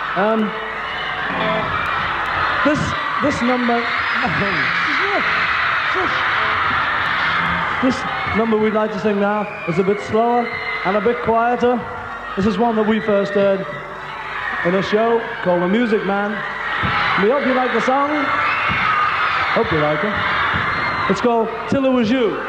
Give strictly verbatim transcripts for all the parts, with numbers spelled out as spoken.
Um, this this number, this number we'd like to sing now is a bit slower and a bit quieter. This is one that we first heard in a show called The Music Man. We hope you like the song. Hope you like it. It's called Till It Was You.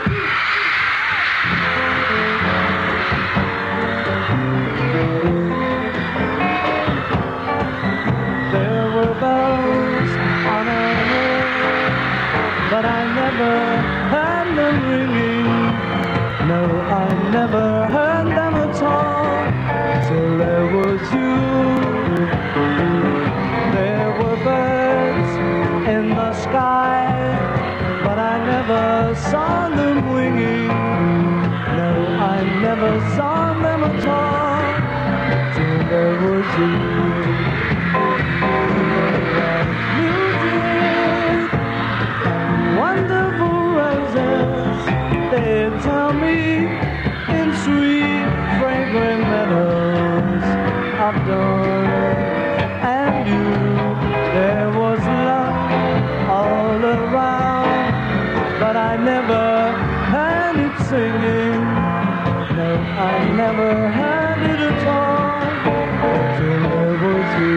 There were bells on a hill, but I never heard them ringing. No, I never heard them at all till there was you. There were birds in the sky, but I never saw them winging. No, I never saw them at all till there was you. Music and wonderful roses, they tell me in sweet, fragrant meadows of dawn. And you, there was love all around, but I never heard it singing. No, I never heard it at all till there was you.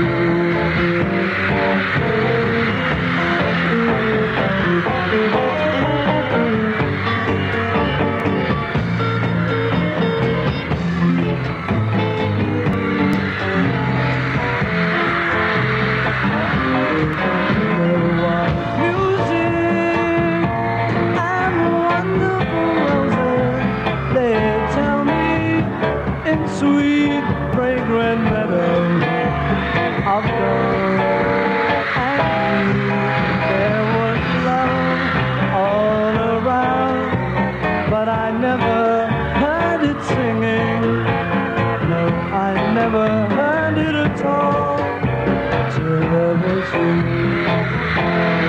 Sweet, fragrant meadows of gold, and there was love all around, but I never heard it singing. No, I never heard it at all till there was you.